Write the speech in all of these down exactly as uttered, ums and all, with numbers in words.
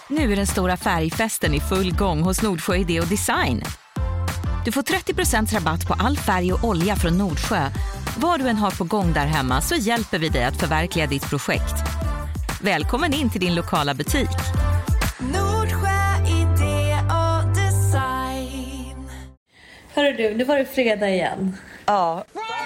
Nu är den stora färgfesten i full gång hos Nordsjö Idé och Design. Du får trettio procent rabatt på all färg och olja från Nordsjö. Vad du än har på gång där hemma så hjälper vi dig att förverkliga ditt projekt. Välkommen in till din lokala butik. Nordsjö Idé och Design. Hörru du, nu var det fredag igen. Ja.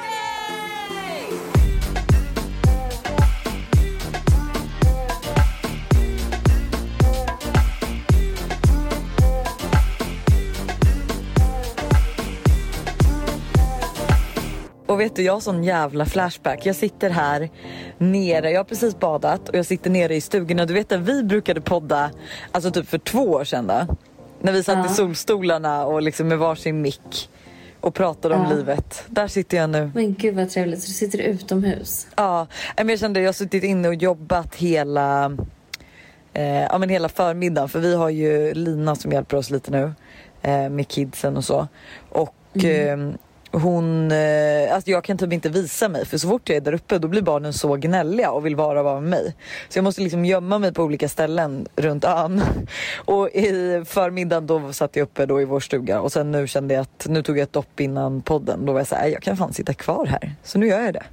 Och vet du, jag har sån jävla flashback. Jag sitter här nere, jag har precis badat och jag sitter nere i stugan. Och du vet att vi brukade podda, alltså typ för två år sedan då, när vi satt ja. i solstolarna och liksom med varsin mick och pratade om ja. livet. Där sitter jag nu. Men gud vad trevligt, så du sitter utomhus. Ja, men jag kände, jag har suttit inne och jobbat hela eh, ja, men hela förmiddagen. För vi har ju Lina som hjälper oss lite nu eh, med kidsen och så. Och mm. eh, hon, eh, alltså jag kan typ inte visa mig, för så fort jag är där uppe då blir barnen så gnälliga och vill vara vara med mig. Så jag måste liksom gömma mig på olika ställen runt ön. Och i förmiddagen då satt jag uppe då i vår stuga. Och sen nu kände jag att nu tog jag ett dopp innan podden. Då var jag så här, jag kan fan sitta kvar här. Så nu gör jag det.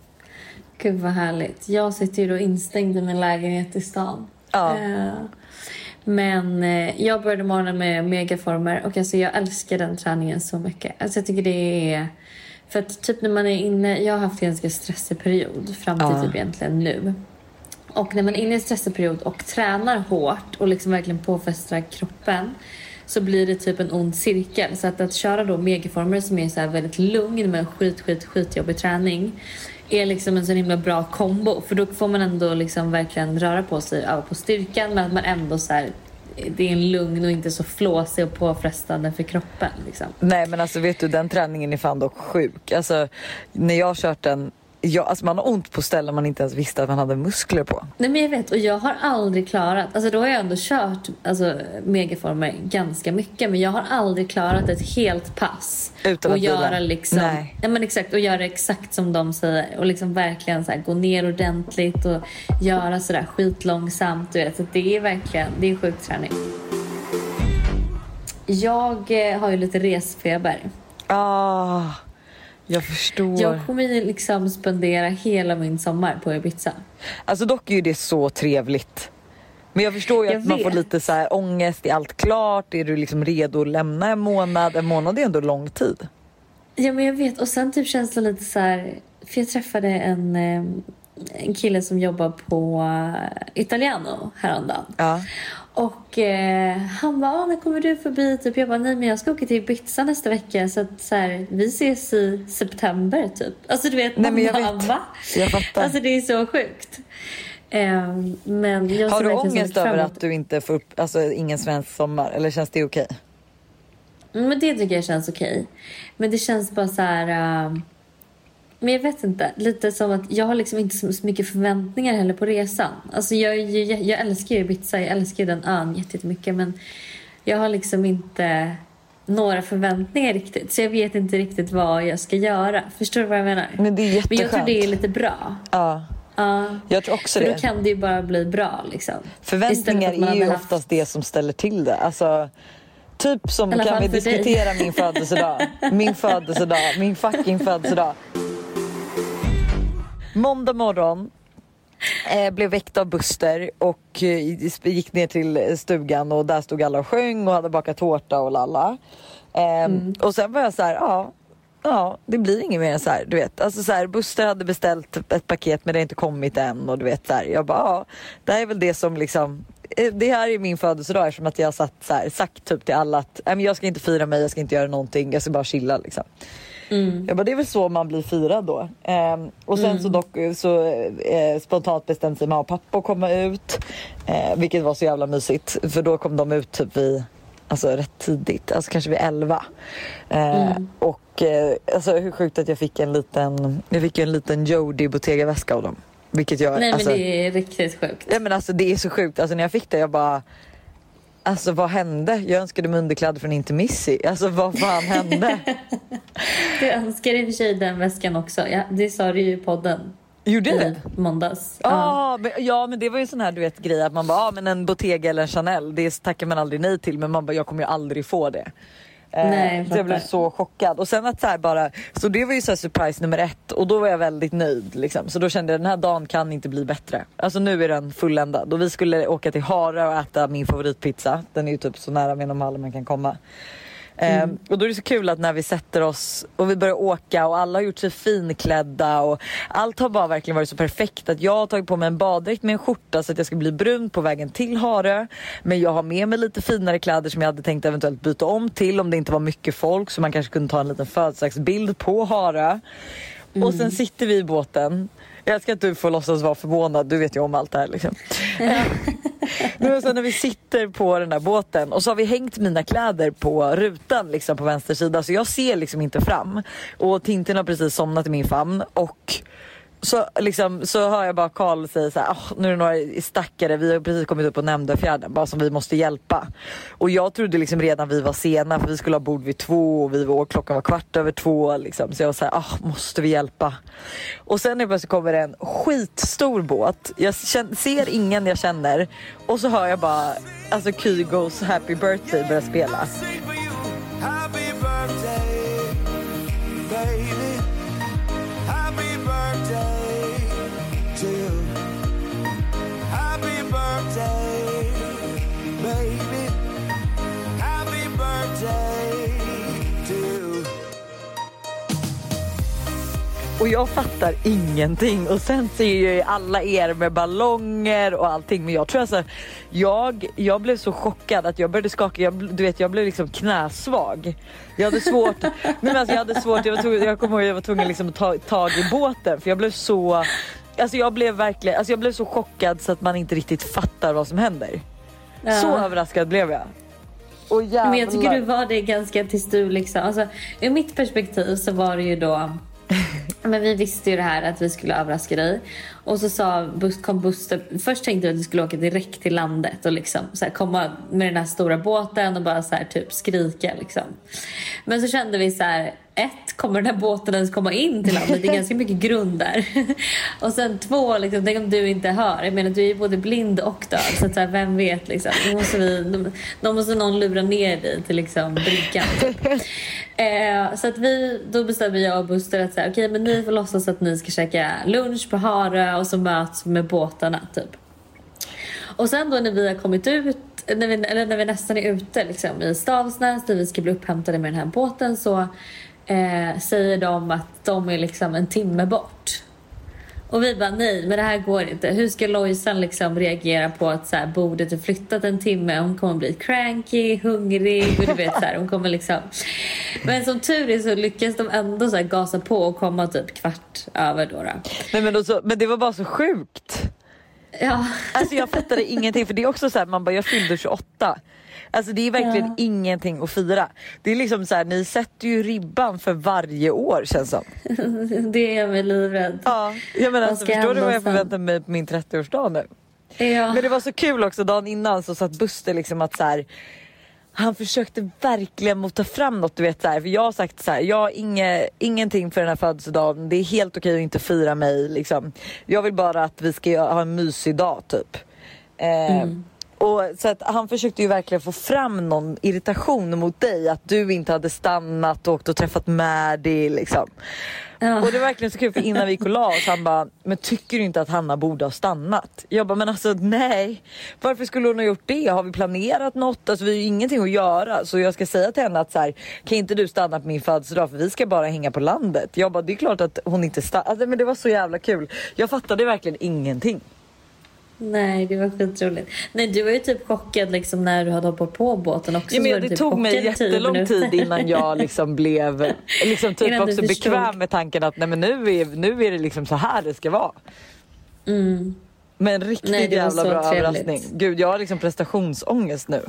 Gud vad härligt. Jag sitter ju då instängd i min lägenhet i stan. Ja. Uh, Men eh, jag började morgonen med megaformer. Och alltså jag älskar den träningen så mycket. Alltså jag tycker det är... För att typ när man är inne... Jag har haft en ganska stressig period. Fram till ja. typ egentligen nu. Och när man är inne i en stressig period och tränar hårt. Och liksom verkligen påfästar kroppen. Så blir det typ en ond cirkel. Så att, att köra då megaformer som är så här väldigt lugn. Med skit, skit, skitjobbig träning. Är liksom en så himla bra kombo. För då får man ändå liksom verkligen röra på sig, öva på styrkan. Men att man ändå så här, det är en lugn och inte så flåsig och påfrestande för kroppen liksom. Nej men alltså vet du, den träningen är fan dock sjuk. Alltså när jag har kört den, jag, alltså man har ont på ställen man inte ens visste att man hade muskler på. Nej men jag vet, och jag har aldrig klarat, alltså då har jag ändå kört alltså, megaformer ganska mycket. Men jag har aldrig klarat ett helt pass. Utan och att göra bila. liksom, Nej. Ja men exakt, och göra exakt som de säger. Och liksom verkligen så här, gå ner ordentligt och göra sådär skitlångsamt. Du vet, så det är verkligen, det är sjuk träning. Jag eh, har ju lite resfeber. Ah, jag förstår. Jag kommer ju liksom spendera hela min sommar på Ibiza. Alltså dock är ju det så trevligt. Men jag förstår ju jag att man vet. får lite så här ångest. Är allt klart? Är du liksom redo att lämna en månad? En månad är ändå lång tid. Ja men jag vet. Och sen typ känns det lite så här. För jag träffade en, en kille som jobbar på Italiano häromdagen. Ja. Och eh, han bara, när kommer du förbi? Typ, jag bara, nej men jag ska åka till Ibiza nästa vecka. Så att så här, vi ses i september typ. Alltså du vet, nej, men jag bara, vet. Va? Jag fattar. Alltså det är så sjukt. Eh, men jag har du ångest över framåt. att du inte får upp, alltså ingen svensk sommar? Eller känns det okej? Men det tycker jag känns okej. Men det känns bara så här... Uh, men jag vet inte. Lite som att jag har liksom inte så mycket förväntningar heller på resan. Alltså jag, jag, jag älskar ju Ibiza. Jag älskar ju den ön jättemycket. Men jag har liksom inte några förväntningar riktigt. Så jag vet inte riktigt vad jag ska göra. Förstår du vad jag menar? Men det är jätteskönt. Men jag tror det är lite bra. Ja. Uh, jag tror också för det. Då kan det ju bara bli bra liksom. Förväntningar är ju haft... oftast det som ställer till det. Alltså... Typ som kan vi diskutera dig. min födelsedag. Min födelsedag. Min fucking födelsedag. Måndag morgon eh, blev väckt av Buster och eh, gick ner till stugan och där stod alla och sjöng och hade bakat tårta och lalla. Eh, mm. Och sen var jag så här, ja, ja, det blir inget mer än så här, du vet. Alltså så här, Buster hade beställt ett paket men det har inte kommit än och du vet så här, jag bara, ja, det här är väl det som liksom, det här är min födelsedag eftersom att jag har satt, så här, sagt typ till alla att nej, men jag ska inte fira mig, jag ska inte göra någonting, jag ska bara chilla liksom. Mm. Jag bara, det är väl så man blir firad då. Ehm, och sen mm. så, dock, så eh, spontant bestämde sig mamma och pappa att komma ut. Eh, vilket var så jävla mysigt. För då kom de ut typ vid, alltså rätt tidigt. Alltså kanske vid elva. Eh, mm. Och eh, alltså hur sjukt att jag fick en liten, jag fick en liten Jody Bottega-väska av dem. Vilket jag, nej alltså, men det är riktigt sjukt. Ja men alltså det är så sjukt. Alltså när jag fick det jag bara... Alltså vad hände? Jag önskade mig underkläder från Intimissi. Alltså vad fan hände? Du önskar i och för sig den väskan också. Ja, det sa du ju i podden. Gjorde det? I måndags. Ah, Ja. men, ja men det var ju en sån här du vet grej att man bara ah, men en Bottega eller en Chanel, det tackar man aldrig nej till, men man bara jag kommer ju aldrig få det. Nej, eh, så jag blev så chockad. Och sen att så här bara, så det var ju så här surprise nummer ett. Och då var jag väldigt nöjd liksom. Så då kände jag den här dagen kan inte bli bättre. Alltså nu är den fulländad. Och vi skulle åka till Hara och äta min favoritpizza. Den är ju typ så nära Menomhallen man kan komma. Mm. Um, och då är det så kul att när vi sätter oss och vi börjar åka och alla har gjort sig finklädda och allt har bara verkligen varit så perfekt att jag har tagit på mig en baddräkt med en skjorta så att jag ska bli brun på vägen till Harö, men jag har med mig lite finare kläder som jag hade tänkt eventuellt byta om till om det inte var mycket folk, så man kanske kunde ta en liten födelsedagsbild på Harö. Mm. Och sen sitter vi i båten. Jag ska att du får låtsas vara förvånad, du vet ju om allt det här liksom. Nu så när vi sitter på den här båten och så har vi hängt mina kläder på rutan liksom på vänster sida, så jag ser liksom inte fram. Och Tintin har precis somnat i min famn och så liksom så hör jag bara Karl säga så här, oh, nu är det några stackare, vi har precis kommit upp på Nämndafjärden bara som vi måste hjälpa. Och jag trodde liksom redan vi var sena för vi skulle ha bord vid två och vi var, klockan var kvart över två liksom. Så jag var så här, ah, måste vi hjälpa? Och sen när så kommer det en skitstor båt. Jag känner, ser ingen jag känner och så hör jag bara alltså Kygos Happy Birthday börja spela. Happy birthday, baby. Happy birthday to you. Happy birthday, baby. Happy birthday to you. Och jag fattar ingenting. Och sen ser jag ju alla er med ballonger och allting. Men jag tror alltså, jag, jag blev så chockad att jag började skaka. Jag, du vet, jag blev liksom knäsvag. Jag hade svårt. men alltså, jag hade svårt. Jag var tvungen, jag kommer ihåg jag var tvungen liksom att ta tag i båten. För jag blev så, alltså jag blev verkligen, alltså jag blev så chockad så att man inte riktigt fattar vad som händer. Ja. Så överraskad blev jag. Och men jag tycker du var det ganska tills du liksom, alltså ur mitt perspektiv så var det ju då. Men vi visste ju det här att vi skulle överraska dig. Och så sa, kom Buster. Först tänkte vi att vi skulle åka direkt till landet och liksom så här, komma med den här stora båten och bara så här, typ skrika liksom. Men så kände vi så här, ett, kommer den här båten ens komma in till landet? Det är ganska mycket grund där. Och sen två, liksom, tänk om du inte hör. Jag menar, du är ju både blind och död. Så, att, så här, vem vet liksom. Då måste, vi, då, då måste någon lura ner dig till liksom bryggan. eh, så att vi, då bestämde jag och Buster att så här, okej, men ni får låtsas att ni ska käka lunch på Harö och så möts med båtarna typ. Och sen då när vi har kommit ut, när vi, eller när vi nästan är ute liksom, i Stavsnäs där vi ska bli upphämtade med den här båten, så eh, säger de att de är liksom en timme bort. Och vi bara, nej, men det här går inte. Hur ska Lojsan liksom reagera på att så här, bordet är flyttat en timme? Hon kommer bli cranky, hungrig och du vet så här, hon kommer liksom. Men som tur är så lyckas de ändå så här gasa på och komma typ kvart över då. då. Nej, men, då så, men det var bara så sjukt. Ja. Alltså jag fattade ingenting, för det är också så här, man bara, jag fyllde tjugoåtta. Alltså det är verkligen ja. ingenting att fira. Det är liksom så här, ni sätter ju ribban för varje år känns som. Det är jag mig livrädd. Ja, jag menar, alltså, förstår du vad jag förväntar mig på min trettioårsdag nu? Ja. Men det var så kul också, dagen innan så satt Buster liksom att så här, han försökte verkligen mota fram något, du vet så här, för jag har sagt så här, jag har inge, ingenting för den här födelsedagen. Det är helt okej att inte fira mig liksom. Jag vill bara att vi ska ha en mysig dag typ. Eh, mm. Och så att han försökte ju verkligen få fram någon irritation mot dig, att du inte hade stannat och åkt och träffat Maddie liksom. Ja. Och det var verkligen så kul, för innan vi gick och la oss, han bara, men tycker du inte att Hanna borde ha stannat? Jag bara, men alltså nej, varför skulle hon ha gjort det? Har vi planerat något? Alltså vi har ju ingenting att göra. Så jag ska säga till henne att så här, kan inte du stanna på min födelsedag, för vi ska bara hänga på landet. Jag bara, det är klart att hon inte stannar. Alltså, men det var så jävla kul. Jag fattade verkligen ingenting. Nej, det var skitroligt. Nej, du var ju typ chockad liksom när du hade hoppat på båten också. Ja, men det det typ tog mig jättelång tid innan jag liksom blev liksom typ också bekväm med tanken att nej, men nu är, nu är det liksom så här det ska vara. Mm. Men riktigt nej, jävla bra trevligt. Överraskning. Gud, jag har liksom prestationsångest nu.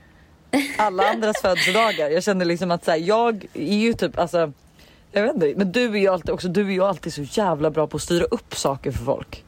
Alla andras födelsedagar. Jag känner liksom att så här, jag är ju typ, alltså, jag vet inte, men du är ju alltid också, du är ju alltid så jävla bra på att styra upp saker för folk.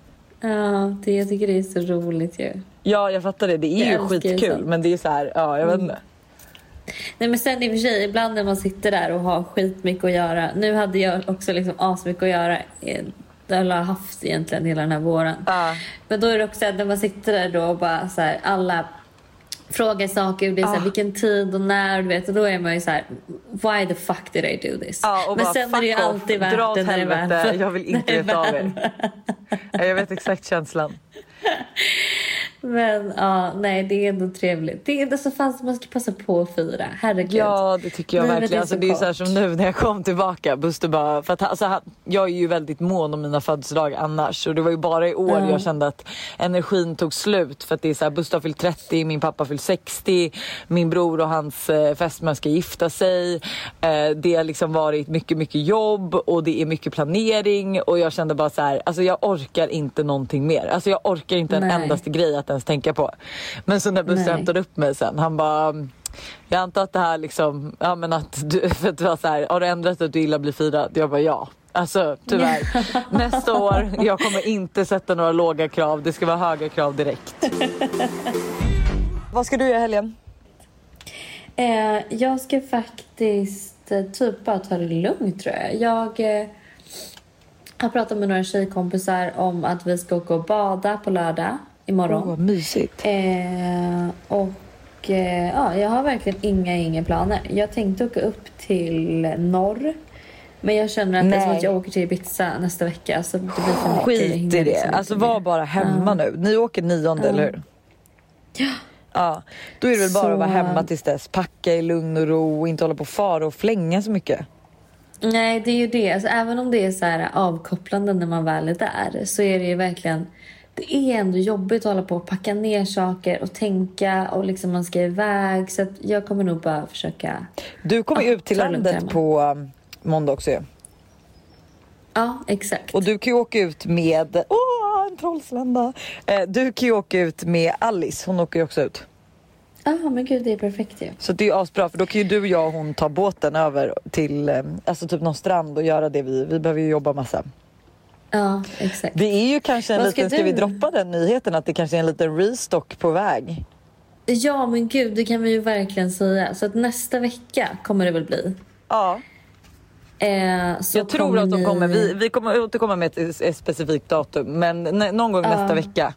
Ja, det, jag tycker det är så roligt ju. Ja, jag fattar det. Det är jag ju skitkul, men det är så här, ja, jag vet inte. Mm. Nej, men sen i och för sig, ibland när man sitter där och har skitmycket att göra. Nu hade jag också liksom asmycket att göra eller har haft egentligen hela den här våren. Ja. Men då är det också att när man sitter där då och bara så här, alla frågar saker och det är så här, Ah. vilken tid och när, du vet, och då är man ju så här, why the fuck did I do this? Ja, och men bara, sen är det ju fuck off, alltid dra värt åt det när det är helvete, värt. jag vill inte när det är veta av er. värt. Ja, jag vet exakt känslan. Men ja, nej, det är ändå trevligt. Det är ändå så fanns man ska passa på att fira. Herregud. Ja, det tycker jag Livet verkligen. är Alltså, så det är så här kort. som nu när jag kom tillbaka. Buster bara, för att, alltså, han, jag är ju väldigt mån om mina födelsedagar annars. Och det var ju bara i år Mm. jag kände att energin tog slut. För att det är så här, Buster har fyllt trettio, min pappa fyllt sextio. Min bror och hans eh, fästmän ska gifta sig. Eh, det har liksom varit mycket, mycket jobb. Och det är mycket planering. Och jag kände bara så här, alltså jag orkar inte någonting mer. Alltså jag orkar inte en Nej. endaste grej att ens tänka på. Men så när Buster Nej. hämtade upp mig sen, han bara, jag antar att det här liksom, ja men att du, för att det var så här, har du ändrat att du gillar att bli firad? Jag bara ja. Alltså tyvärr. Nästa år, jag kommer inte sätta några låga krav. Det ska vara höga krav direkt. Vad ska du göra i helgen? Eh, jag ska faktiskt eh, typ bara ta det lugnt, tror jag. Jag eh, har pratat med några tjejkompisar om att vi ska åka och bada på lördag imorgon. Åh, vad mysigt. Eh, och eh, ja, jag har verkligen inga, inga planer. Jag tänkte åka upp till norr. Men jag känner att det är som Nej. att jag åker till Ibiza nästa vecka. Så det blir för mycket. Jag Skit hinner i det. liksom Alltså inte var med. bara hemma nu. Ni åker nionde, eller hur? Ja. Ja, då är det väl bara Så- att vara hemma tills dess. Packa i lugn och ro och inte hålla på fara och flänga så mycket. Nej, det är ju det. Alltså, även om det är så här avkopplande när man väl är där, så är det ju verkligen, det är ändå jobbigt att hålla på och packa ner saker och tänka och liksom man ska iväg. Så att jag kommer nog bara försöka. Du kommer Ja, ut till ta det lugnt landet hemma. på um, måndag också ju. Ja, exakt. Och du kan ju åka ut med, åh en trollslända. Eh, du kan ju åka ut med Alice, hon åker ju också ut. Ja, men gud, det är perfekt ju. Så det är ju asbra, för då kan ju du, jag och hon ta båten över till eh, alltså typ någon strand och göra det vi, vi behöver ju jobba massa. Ja, exakt. Det är ju kanske en Vad ska liten, ska vi du? droppa den nyheten att det kanske är en liten restock på väg? Ja, men gud, det kan vi ju verkligen säga. Så att nästa vecka kommer det väl bli. Ja, Eh, så jag tror att de ni- kommer, vi, vi kommer återkomma med ett, ett specifikt datum, men n- någon gång nästa vecka.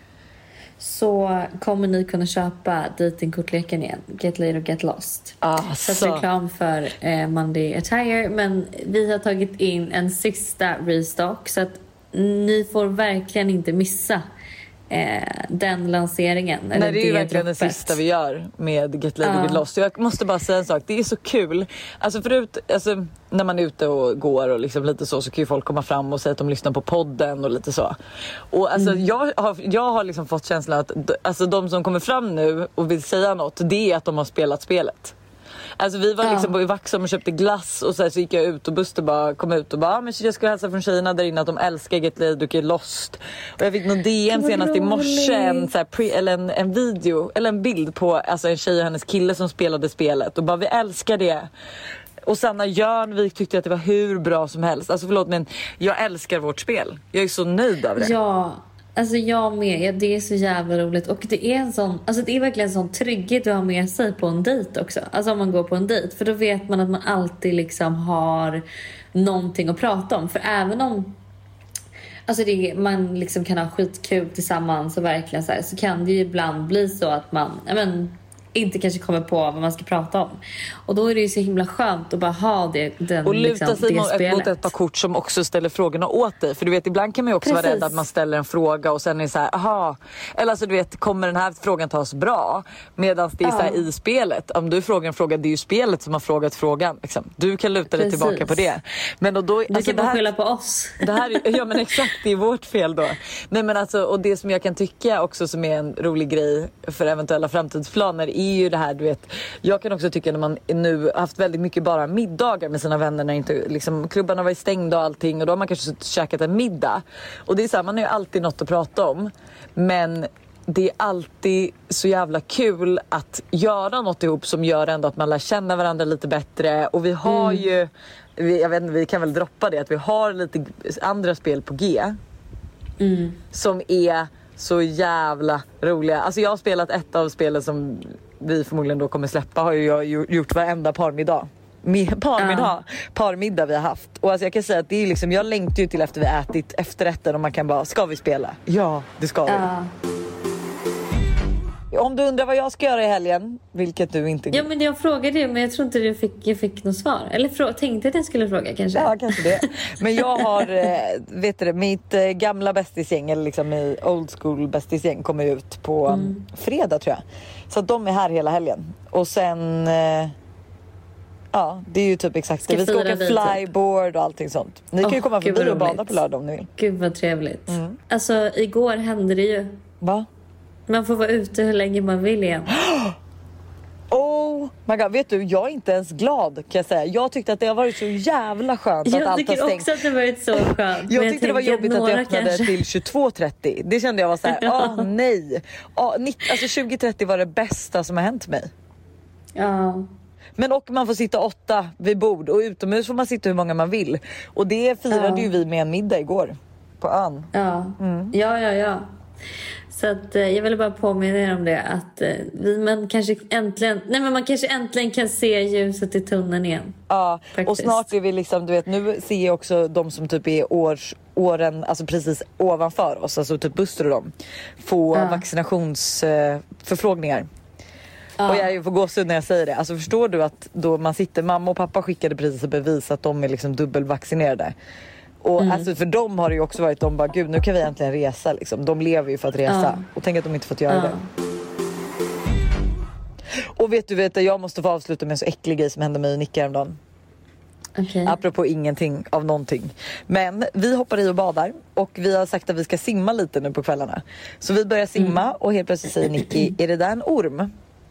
Så kommer ni kunna köpa datingkortleken igen. Get laid och get lost. Alltså. Så att reklam för eh, Monday Attire. Men vi har tagit in en sista restock. Så att ni får verkligen inte missa eh, den lanseringen. Nej, eller det är ju verkligen droppet. det sista vi gör med Get Laid Ja. och Get Lost. Jag måste bara säga en sak, det är så kul. Alltså förut, alltså, när man är ute och går och liksom lite så, så kan ju folk komma fram och säga att de lyssnar på podden och lite så. Och alltså Mm. jag har, jag har liksom fått känslan att d- alltså, de som kommer fram nu och vill säga något, det är att de har spelat spelet. Alltså vi var Ja. liksom i Vaxholm och köpte glass och så, här, så gick jag ut och Buster bara kom ut och bara ah, men jag ska hälsa från tjejerna där inne att de älskar Get Laid och Get Lost. Och jag fick någon D M Vad senast i morse, en, roligt. så här, pre, eller en, en video eller en bild på alltså, en tjej och hennes kille som spelade spelet och bara vi älskar det. Och Sanna Jörnvik tyckte att det var hur bra som helst. Alltså förlåt, men jag älskar vårt spel. Jag är så nöjd av det. Ja, alltså jag med. Ja, det är så jävla roligt. Och det är en sån, alltså det är verkligen en sån trygghet att ha med sig på en dejt också. Alltså om man går på en dejt. För då vet man att man alltid liksom har någonting att prata om. För även om alltså det, man liksom kan ha skitkul tillsammans och verkligen så här, så kan det ju ibland bli så att man, ja men, inte kanske kommer på vad man ska prata om. Och då är det ju så himla skönt att bara ha det, den, Och luta liksom, sig det mot, spelet. mot ett par kort som också ställer frågorna åt dig. För du vet, ibland kan man ju också vara Precis. rädd att man ställer en fråga och sen är det så här, aha. Eller alltså du vet, kommer den här frågan tas bra? Medan det är så här Ja. i spelet. Om du frågar en fråga, det är ju spelet som har frågat frågan. Liksom. Du kan luta dig Precis. tillbaka på det. Men och då, Du alltså, kan det bara här, skylla på oss. det här är, ja men exakt, det är vårt fel då. Nej men alltså, och det som jag kan tycka också som är en rolig grej för eventuella framtidsplaner är ju det här, du vet. Jag kan också tycka när man nu haft väldigt mycket bara middagar med sina vänner när inte liksom klubbarna var stängda och allting, och då har man kanske suttit och käkat en middag. Och det är så här, man har ju alltid något att prata om. Men det är alltid så jävla kul att göra något ihop som gör ändå att man lär känna varandra lite bättre. Och vi har Mm. ju, vi, jag vet inte, vi kan väl droppa det, att vi har lite andra spel på G. Mm. Som är så jävla roliga. Alltså jag har spelat ett av spelen som vi förmodligen då kommer släppa, har ju jag gjort varenda parmiddag. med parmiddag, parmiddag vi har haft. Och alltså jag kan säga att det är liksom, jag längtar ju till efter vi ätit efterrätten och man kan bara, ska vi spela? Ja, det ska vi. Ja. Om du undrar vad jag ska göra i helgen, vilket du inte... Ja, men jag frågade ju, men jag tror inte du fick, jag fick något svar. Eller frå- tänkte att jag skulle fråga kanske. Ja, kanske det. Men jag har, eh, vet du, mitt eh, gamla bästisgäng, eller liksom i old school bästisgäng kommer ut på mm. fredag tror jag. Så att de är här hela helgen. Och sen... Eh, ja, det är ju typ exakt ska det. Vi ska åka dig, flyboard typ. Och allting sånt. Ni kan ju oh, komma förbi och bada roligt. på lördag om ni vill. Gud vad trevligt. Mm. Alltså, igår hände det ju. Va? Man får vara ute hur länge man vill igen. Oh my god, vet du, jag är inte ens glad kan jag säga. Jag tyckte att det har varit så jävla skönt att Jag allt har tycker stängt. också att det har varit så skönt. Jag tyckte det var jobbigt att, att det öppnade kanske. till tjugotvå trettio. Det kände jag var så här, åh oh, nej. Oh, nittio, alltså tjugo trettio var det bästa som har hänt mig. Ja. Men och man får sitta åtta vid bord och utomhus får man sitta hur många man vill. Och det firade Ja. ju vi med en middag igår på ön. Ja, Mm. ja, ja, ja. Så att, eh, jag ville bara påminna er om det. Att eh, vi man kanske äntligen... Nej, men man kanske äntligen kan se ljuset i tunneln igen. Ja, Faktiskt. och snart är vi liksom, du vet, nu ser jag också de som typ är års, åren, alltså precis ovanför oss, alltså typ Buster och dem, få Ja. vaccinationsförfrågningar. Eh, Ja. Och jag är ju på gåshud när jag säger det. Alltså förstår du att då man sitter, mamma och pappa skickade precis ett bevis att de är liksom dubbelvaccinerade. Och Mm. alltså för dem har det ju också varit, de bara gud nu kan vi äntligen resa liksom. De lever ju för att resa. Ja. Och tänk att de inte fått göra Ja. det. Och vet du, vet, jag måste få avsluta med en så äcklig grej som hände mig i Nicka häromdagen. Okej. Apropå ingenting av någonting. Men vi hoppar i och badar. Och vi har sagt att vi ska simma lite nu på kvällarna. Så vi börjar simma Mm. och helt plötsligt säger Nicky, är det där en orm?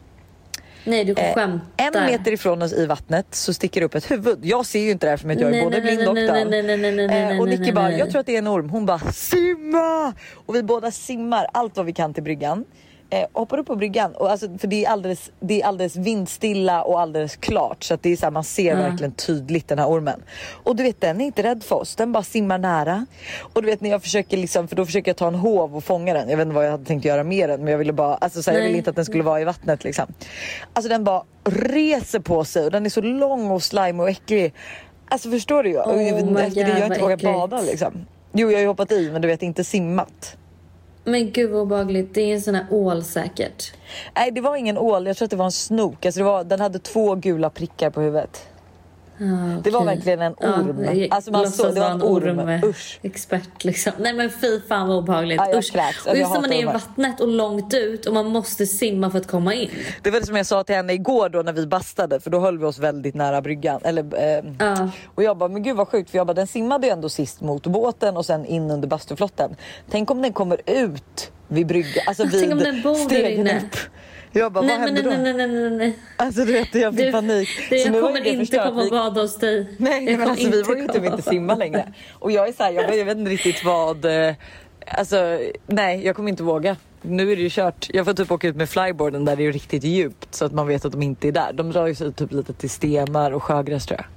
Nej, du Eh, skämtar. en meter ifrån oss i vattnet så sticker upp ett huvud. Jag ser ju inte det här för att jag är Nej, både nej, blind nej, och nej, döv. nej, nej, nej, nej, nej, Eh, Och nej, Nicky nej, bara, nej. jag tror att det är en orm. Hon bara, simma! Och vi båda simmar allt vad vi kan till bryggan. Eh, hoppar upp på bryggan och alltså, för det är alldeles, det är alldeles vindstilla och alldeles klart så att det är så här, man ser Ja. verkligen tydligt den här ormen. Och du vet, den är inte rädd för oss, den bara simmar nära. Och du vet när jag försöker liksom, för då försöker jag ta en hov och fånga den. Jag vet inte vad jag hade tänkt göra med den, men jag ville bara, alltså så här, jag ville Nej. inte att den skulle vara i vattnet liksom. Alltså den bara reser på sig och den är så lång och slime och äcklig. Alltså förstår du ju? Oh Och my efter det God, jag har inte vad vågat äckligt. bada liksom. Jo, jag har ju hoppat i men du vet inte simmat. Men gud vad obehagligt. Det är en sån här ål säkert. Nej, det var ingen ål. Jag tror att det var en snok. Alltså det var, den hade två gula prickar på huvudet. Ah, Det var okej. verkligen en orm. Ja, jag Alltså man låtsas såg, det var vara en orm. med Usch. expert liksom. Nej men fy fan vad obehagligt. Ja, jag Usch. kräks. Alltså, Och jag just när man hatar är i ormar. vattnet och långt ut och man måste simma för att komma in. Det var det som jag sa till henne igår då när vi bastade. För då höll vi oss väldigt nära bryggan. Eller, eh, Ja. Och jag bara, men gud vad sjukt. För jag bara, den simmade ju ändå sist mot båten och sen in under bastuflotten. Tänk om den kommer ut vid bryggan. Alltså vid Tänk om den bor där stegen inne. upp. Jag bara, Nej vad men händer nej, då? nej, nej, nej, nej. Alltså du vet, jag fick Du, panik. det, Så jag nu var kommer det inte förstört. komma och Vi- bada hos dig. Nej, Jag men kommer alltså vi inte var ju typ komma. inte simma längre. Och jag är så här, jag, vet- jag vet inte riktigt vad... eh, Alltså, nej, jag kommer inte våga. Nu är det ju kört. Jag får typ åka ut med flyboarden där det är riktigt djupt. Så att man vet att de inte är där. De drar ju sig typ lite till Stemar och Sjögräs tror jag.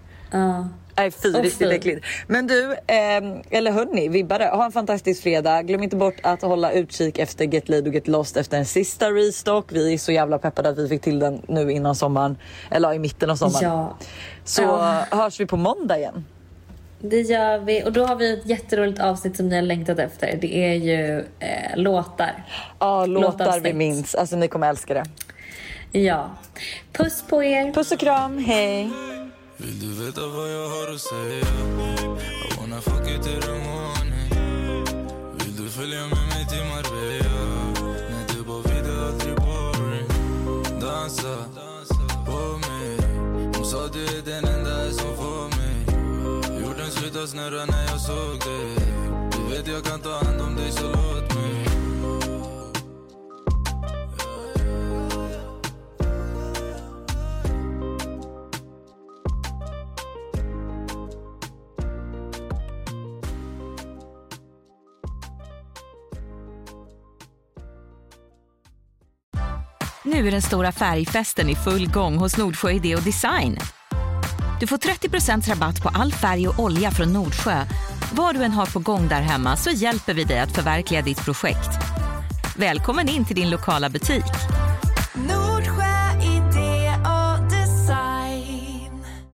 Ja. Nej, fy, Åh, riktigt fy. äckligt. Men du, eh, eller hörni, vibbare, ha en fantastisk fredag. Glöm inte bort att hålla utkik efter Get Laid och Get Lost efter en sista restock. Vi är så jävla peppade att vi fick till den nu innan sommaren. Eller i mitten av sommaren. Ja. Så Ja. hörs vi på måndag igen. Det gör vi. Och då har vi ett jätteroligt avsnitt som ni har längtat efter. Det är ju eh, låtar. Ja, låtar vi Låtavsnitt. minns. Alltså ni kommer älska det. Ja. Puss på er. Puss och kram, hej! Vill du veta vad jag har att säga? I wanna fuck you till the morning. Vill du följa med mig till Marbella? När du bara vid är aldrig boring. Dansa på mig. Hon sa du är den enda som får mig. Jorden slutar snurra när jag såg dig. Du vet jag kan ta hand om dig så låt mig. Nu är den stora färgfesten i full gång hos Nordsjö Idé och Design. Du får trettio procent rabatt på all färg och olja från Nordsjö. Vad du än har på gång där hemma så hjälper vi dig att förverkliga ditt projekt. Välkommen in till din lokala butik.